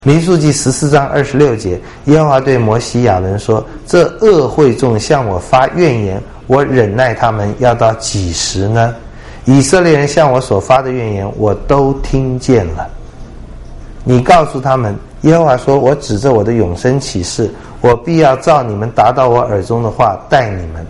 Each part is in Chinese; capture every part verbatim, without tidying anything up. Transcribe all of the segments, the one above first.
民数记十四章二十六节，耶和华对摩西亚伦说：这恶会众向我发怨言，我忍耐他们要到几时呢？以色列人向我所发的怨言我都听见了。你告诉他们，耶和华说，我指着我的永生起誓，我必要照你们达到我耳中的话待你们。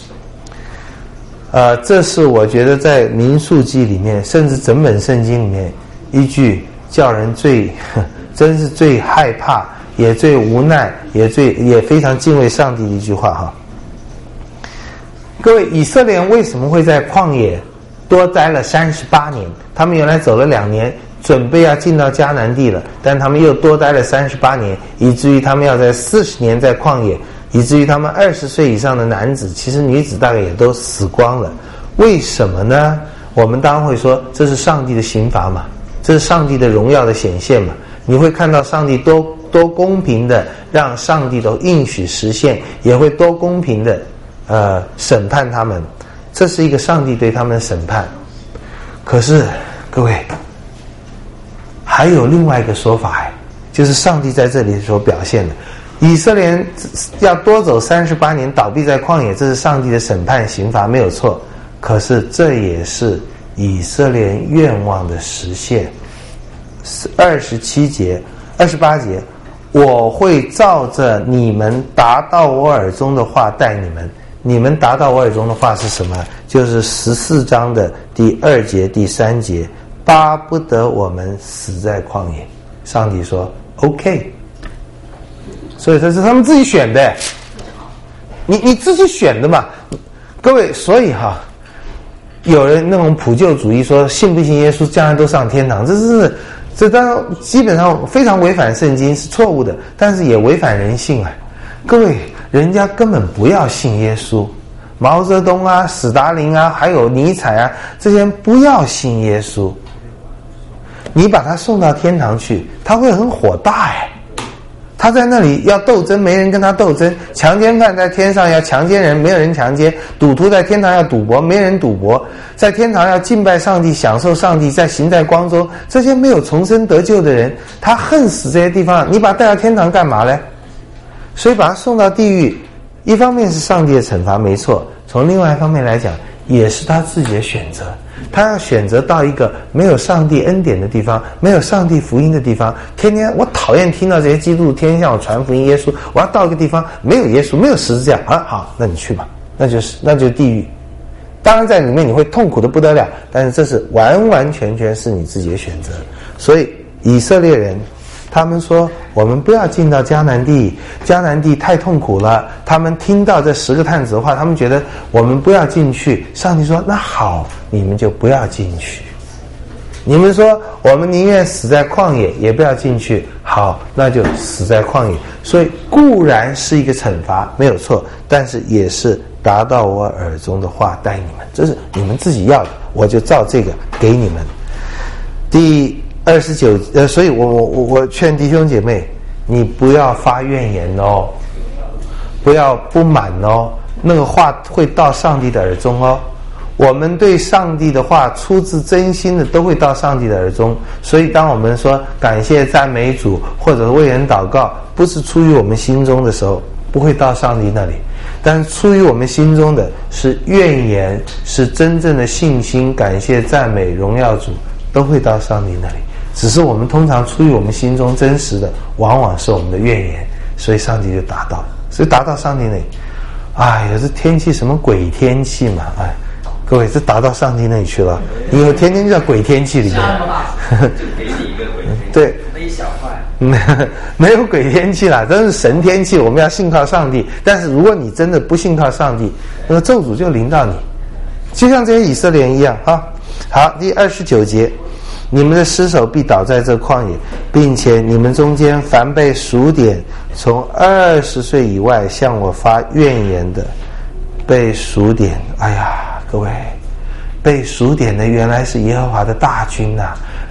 呃，这是我觉得在民数记里面，甚至整本圣经里面一句叫人最真是最害怕，也最无奈，也最也非常敬畏上帝的一句话哈。各位，以色列人为什么会在旷野多待了三十八年？他们原来走了两年，准备要进到迦南地了，但他们又多待了三十八年，以至于他们要在四十年在旷野，以至于他们二十岁以上的男子，其实女子大概也都死光了。为什么呢？我们当然会说，这是上帝的刑罚嘛，这是上帝的荣耀的显现嘛。你会看到上帝多多公平的让上帝的应许实现，也会多公平的呃审判他们，这是一个上帝对他们的审判。可是各位，还有另外一个说法，就是上帝在这里所表现的，以色列人要多走三十八年倒闭在旷野，这是上帝的审判刑罚，没有错。可是这也是以色列人愿望的实现。二十七节二十八节，我会照着你们达到我耳中的话待你们。你们达到我耳中的话是什么？就是十四章的第二节第三节，巴不得我们死在旷野。上帝说 OK， 所以这是他们自己选的，你你自己选的嘛。各位，所以哈，有人那种普救主义说信不信耶稣将来都上天堂，这是这当然基本上非常违反圣经，是错误的，但是也违反人性啊。各位，人家根本不要信耶稣，毛泽东啊、史达林啊，还有尼采啊，这些人不要信耶稣。你把他送到天堂去，他会很火大哎。他在那里要斗争，没人跟他斗争；强奸犯在天上要强奸人，没有人强奸；赌徒在天堂要赌博，没人赌博；在天堂要敬拜上帝，享受上帝，在行在光中。这些没有重生得救的人，他恨死这些地方，你把他带到天堂干嘛呢？所以把他送到地狱，一方面是上帝的惩罚，没错；从另外一方面来讲，也是他自己的选择。他要选择到一个没有上帝恩典的地方，没有上帝福音的地方，天天我讨厌听到这些基督天天向我传福音耶稣，我要到一个地方没有耶稣，没有十字架啊，好，那你去吧，那就是那就是地狱。当然在里面你会痛苦的不得了，但是这是完完全全是你自己的选择。所以以色列人他们说，我们不要进到迦南地，迦南地太痛苦了。他们听到这十个探子的话，他们觉得我们不要进去。上帝说，那好，你们就不要进去。你们说我们宁愿死在旷野也不要进去，好，那就死在旷野。所以固然是一个惩罚，没有错，但是也是达到我耳中的话待你们，这是你们自己要的，我就照这个给你们。第二十九，呃，所以我我我我劝弟兄姐妹，你不要发怨言哦，不要不满哦，那个话会到上帝的耳中哦。我们对上帝的话出自真心的，都会到上帝的耳中。所以，当我们说感谢赞美主，或者为人祷告，不是出于我们心中的时候，不会到上帝那里。但是出于我们心中的是怨言，是真正的信心、感谢、赞美、荣耀主，都会到上帝那里。只是我们通常出于我们心中真实的，往往是我们的怨言，所以上帝就达到了。所以达到上帝那里，哎呀，这天气什么鬼天气嘛，哎，各位，这达到上帝那里去了。以后天天就在鬼天气里面， 就给你一个鬼天气， 对， 那一小块， 没有鬼天气啦，真是神天气。我们要信靠上帝，但是如果你真的不信靠上帝，那个咒诅就临到你，就像这些以色列人一样啊。好，第二十九节。你们的尸首必倒在这旷野，并且你们中间凡被数点从二十岁以外向我发怨言的，被数点。哎呀，各位，被数点的原来是耶和华的大军呐、啊！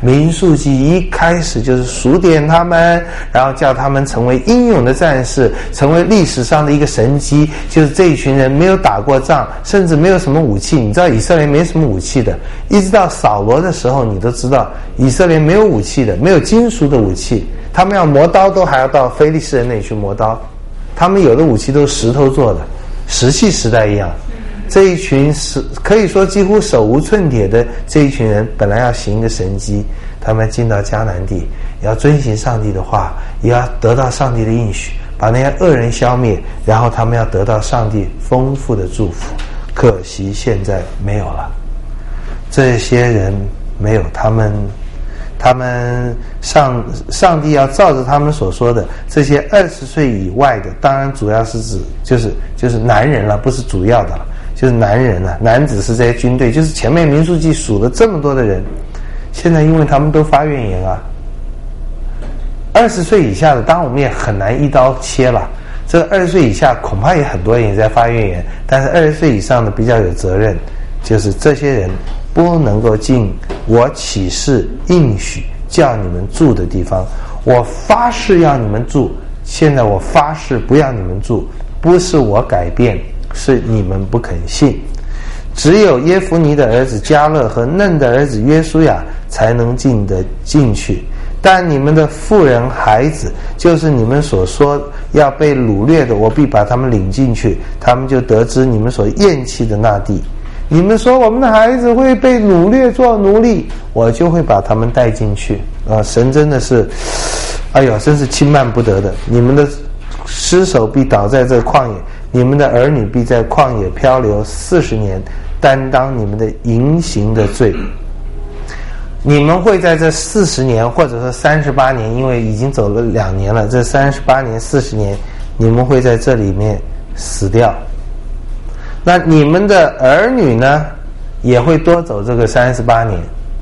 民数记一开始就是数点他们，然后叫他们成为英勇的战士，成为历史上的一个神迹，就是这一群人没有打过仗，甚至没有什么武器。你知道以色列没什么武器的，一直到扫罗的时候你都知道以色列没有武器的，没有金属的武器，他们要磨刀都还要到非利士人那里去磨刀，他们有的武器都是石头做的，石器时代一样。这一群是可以说几乎手无寸铁的这一群人，本来要行一个神迹，他们进到迦南地，也要遵行上帝的话，也要得到上帝的应许，把那些恶人消灭，然后他们要得到上帝丰富的祝福。可惜现在没有了，这些人没有，他们他们上上帝要照着他们所说的，这些二十岁以外的，当然主要是指就是就是男人了，不是主要的了，就是男人了，男子是这些军队，就是前面民数记数了这么多的人，现在因为他们都发怨言啊，二十岁以下的，当然我们也很难一刀切了。这个二十岁以下恐怕也很多人也在发怨言，但是二十岁以上的比较有责任，就是这些人不能够进我起誓应许叫你们住的地方，我发誓要你们住，现在我发誓不要你们住，不是我改变，是你们不肯信。只有耶孚尼的儿子迦勒和嫩的儿子约书亚才能进得进去，但你们的妇人孩子，就是你们所说要被掳掠的，我必把他们领进去，他们就得知你们所厌弃的那地。你们说我们的孩子会被掳掠做奴隶，我就会把他们带进去啊！神真的是，哎呦，真是轻慢不得的。你们的尸首必倒在这旷野，你们的儿女必在旷野漂流四十年，担当你们的淫行的罪。你们会在这四十年，或者说三十八年，因为已经走了两年了，这三十八年、四十年，你们会在这里面死掉。那你们的儿女呢，也会多走这个三十八年，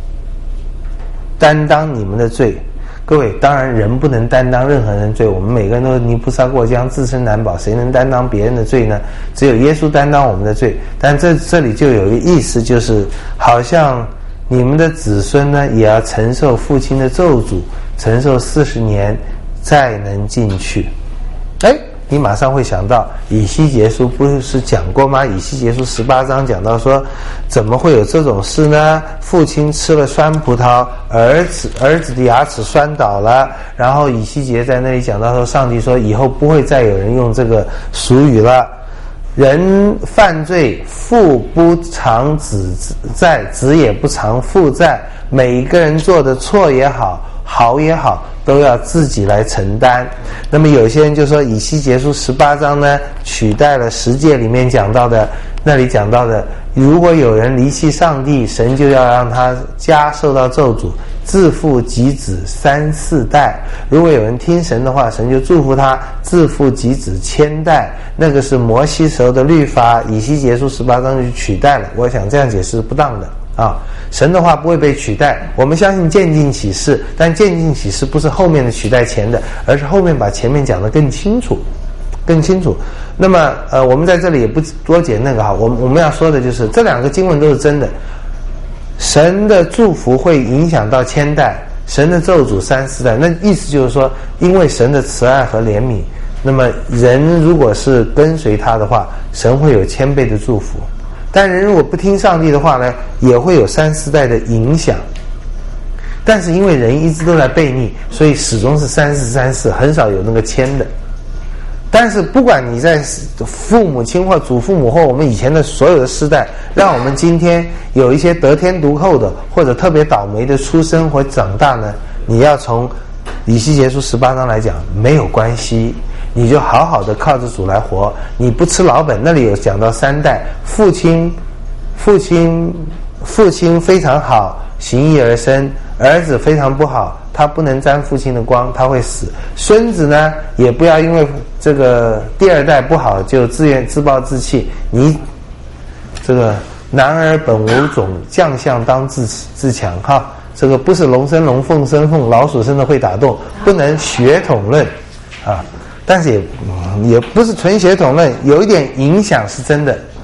担当你们的罪。各位，当然人不能担当任何人的罪，我们每个人都泥菩萨过江，自身难保，谁能担当别人的罪呢？只有耶稣担当我们的罪。但这这里就有一个意思，就是好像你们的子孙呢，也要承受父亲的咒诅，承受四十年，再能进去。哎，你马上会想到以西结书不是讲过吗？以西结书十八章讲到说，怎么会有这种事呢？父亲吃了酸葡萄，儿子儿子的牙齿酸倒了，然后以西结在那里讲到说，上帝说以后不会再有人用这个俗语了。人犯罪，父不偿子债，子也不偿父债。每一个人做的错也好，好也好，都要自己来承担。那么有些人就说，以西结书十八章呢，取代了十诫里面讲到的，那里讲到的，如果有人离弃上帝，神就要让他家受到咒诅，自父及子三四代。如果有人听神的话，神就祝福他，自父及子千代。那个是摩西时候的律法，以西结书十八章就取代了。我想这样解释是不当的啊，神的话不会被取代。我们相信渐进启示，但渐进启示不是后面的取代前的，而是后面把前面讲得更清楚更清楚。那么呃，我们在这里也不多解那个哈，我们我们要说的就是这两个经文都是真的。神的祝福会影响到千代，神的咒诅三四代。那意思就是说，因为神的慈爱和怜悯，那么人如果是跟随他的话，神会有千倍的祝福。但人如果不听上帝的话呢，也会有三四代的影响。但是因为人一直都在悖逆，所以始终是三四三四，很少有那个千的。但是不管你在父母亲或祖父母或我们以前的所有的世代，让我们今天有一些得天独厚的或者特别倒霉的出生或长大呢，你要从以西结书十八章来讲没有关系，你就好好的靠着主来活，你不吃老本。那里有讲到三代，父亲父亲父亲非常好，行义而生，儿子非常不好，他不能沾父亲的光，他会死。孙子呢，也不要因为这个第二代不好就自愿自暴自弃。你这个男儿本无种，将相当自自强哈。这个不是龙生龙，凤生凤，老鼠生的会打洞，不能血统论啊。但是也、嗯、也不是纯血统论，有一点影响是真的。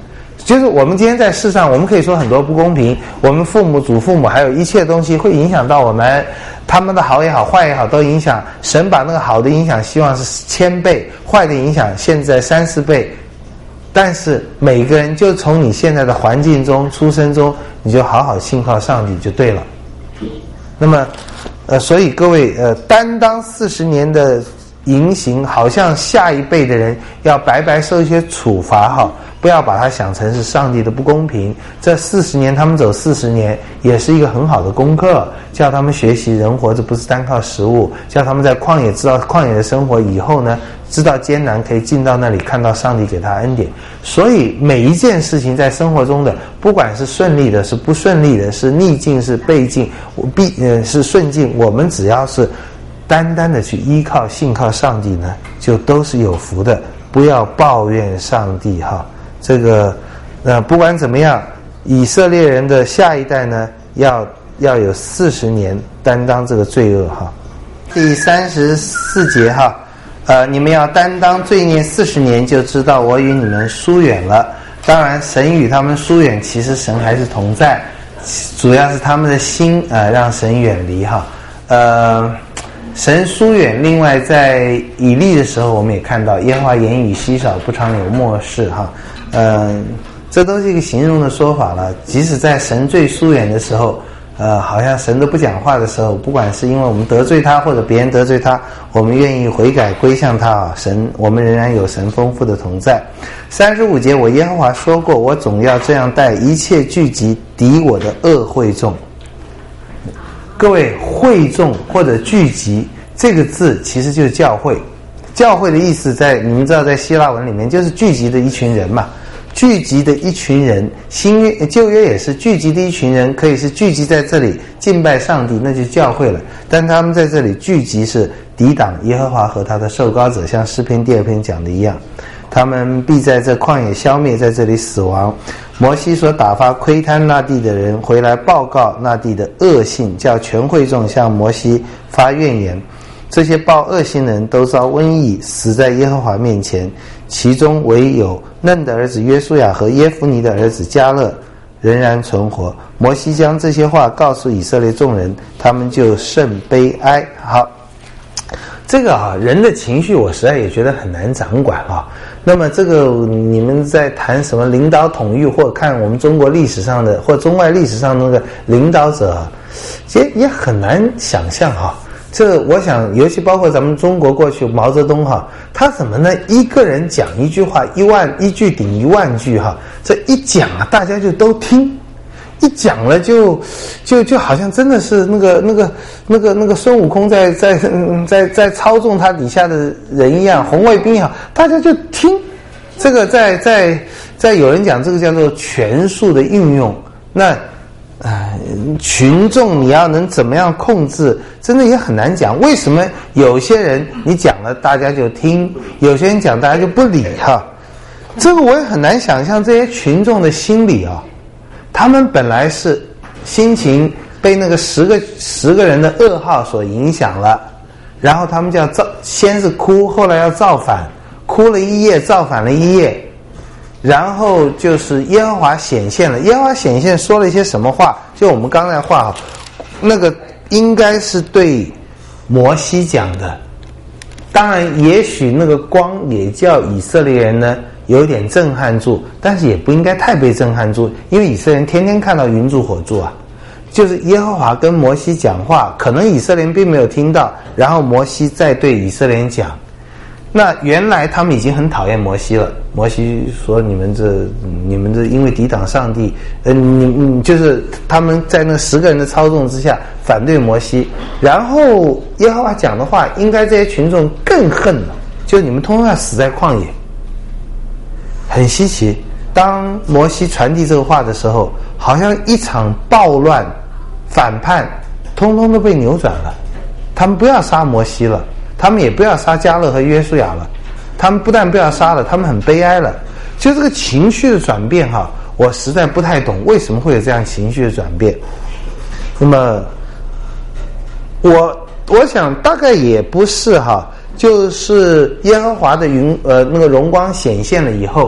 就是我们今天在世上，我们可以说很多不公平，我们父母、祖父母还有一切东西会影响到我们，他们的好也好，坏也好都影响。神把那个好的影响希望是千倍，坏的影响现在三四倍。但是每个人就从你现在的环境中、出生中，你就好好信靠上帝就对了。那么，呃，所以各位，呃，担当四十年的淫行，好像下一辈的人要白白受一些处罚哈。不要把它想成是上帝的不公平。这四十年他们走四十年也是一个很好的功课，叫他们学习人活着不是单靠食物，叫他们在旷野知道旷野的生活以后呢，知道艰难可以进到那里看到上帝给他恩典。所以每一件事情在生活中的，不管是顺利的是不顺利的，是逆境是背境必呃是顺境，我们只要是单单的去依靠信靠上帝呢，就都是有福的。不要抱怨上帝哈。这个呃，不管怎么样，以色列人的下一代呢，要要有四十年担当这个罪恶哈。第三十四节哈，呃，你们要担当罪孽四十年，就知道我与你们疏远了。当然，神与他们疏远，其实神还是同在，主要是他们的心呃让神远离哈。呃，神疏远。另外，在以利的时候，我们也看到耶和华言语稀少，不常有默示哈。嗯，这都是一个形容的说法了。即使在神最疏远的时候，呃，好像神都不讲话的时候，不管是因为我们得罪他，或者别人得罪他，我们愿意悔改归向他啊，神，我们仍然有神丰富的同在。三十五节，我耶和华说过，我总要这样待一切聚集敌我的恶会众。各位，会众或者聚集这个字其实就是教会。教会的意思在你们知道，在希腊文里面就是聚集的一群人嘛。聚集的一群人，新约旧约也是聚集的一群人，可以是聚集在这里敬拜上帝，那就教会了。但他们在这里聚集是抵挡耶和华和他的受膏者，像诗篇第二篇讲的一样，他们必在这旷野消灭，在这里死亡。摩西所打发窥探那地的人回来报告那地的恶性，叫全会众向摩西发怨言。这些报恶行人都遭瘟疫，死在耶和华面前，其中唯有嫩的儿子约书亚和耶夫尼的儿子迦勒仍然存活。摩西将这些话告诉以色列众人，他们就甚悲哀。好，这个啊，人的情绪我实在也觉得很难掌管啊。那么这个你们在谈什么领导统御，或看我们中国历史上的或中外历史上的那个领导者，也也很难想象哈、啊。这我想，尤其包括咱们中国过去毛泽东哈，他怎么呢？一个人讲一句话，一万一句顶一万句哈，这一讲啊，大家就都听，一讲了就就就好像真的是那个那个那个那个孙悟空在在在在操纵他底下的人一样，红卫兵也好，大家就听。这个在在在有人讲这个叫做权术的运用，那。呃，群众你要能怎么样控制，真的也很难讲。为什么有些人你讲了大家就听，有些人讲大家就不理哈？这个我也很难想象这些群众的心理啊。他们本来是心情被那个十个十个人的噩耗所影响了，然后他们就要造，先是哭，后来要造反，哭了一夜，造反了一夜。然后就是耶和华显现了，耶和华显现说了一些什么话？就我们刚才话哈，那个应该是对摩西讲的。当然，也许那个光也叫以色列人呢有点震撼住，但是也不应该太被震撼住，因为以色列人天天看到云柱火柱啊。就是耶和华跟摩西讲话，可能以色列人并没有听到，然后摩西再对以色列人讲。那原来他们已经很讨厌摩西了。摩西说：“你们这，你们这因为抵挡上帝，呃，你你就是他们在那十个人的操纵之下反对摩西。然后耶和华讲的话，应该这些群众更恨了，就你们通通要死在旷野。很稀奇，当摩西传递这个话的时候，好像一场暴乱、反叛，通通都被扭转了。他们不要杀摩西了。”他们也不要杀迦勒和约书亚了，他们不但不要杀了，他们很悲哀了。就这个情绪的转变哈，我实在不太懂为什么会有这样情绪的转变。那么，我我想大概也不是哈，就是耶和华的云呃那个荣光显现了以后，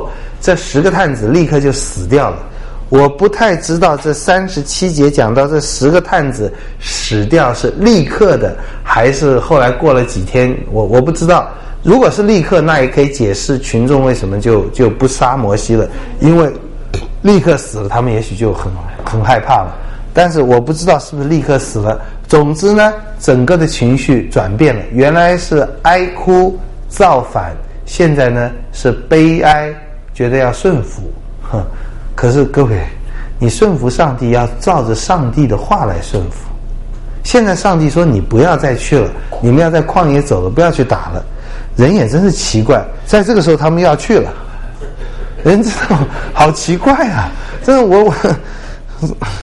这十个探子立刻就死掉了。我不太知道这三十七节讲到这十个探子死掉是立刻的，还是后来过了几天，我我不知道。如果是立刻，那也可以解释群众为什么就就不杀摩西了，因为立刻死了，他们也许就很很害怕了。但是我不知道是不是立刻死了。总之呢，整个的情绪转变了，原来是哀哭造反，现在呢是悲哀，觉得要顺服。哼，可是各位，你顺服上帝要照着上帝的话来顺服。现在上帝说你不要再去了，你们要在旷野走了，不要去打了。人也真是奇怪，在这个时候他们要去了，人这种好奇怪啊！真的我我。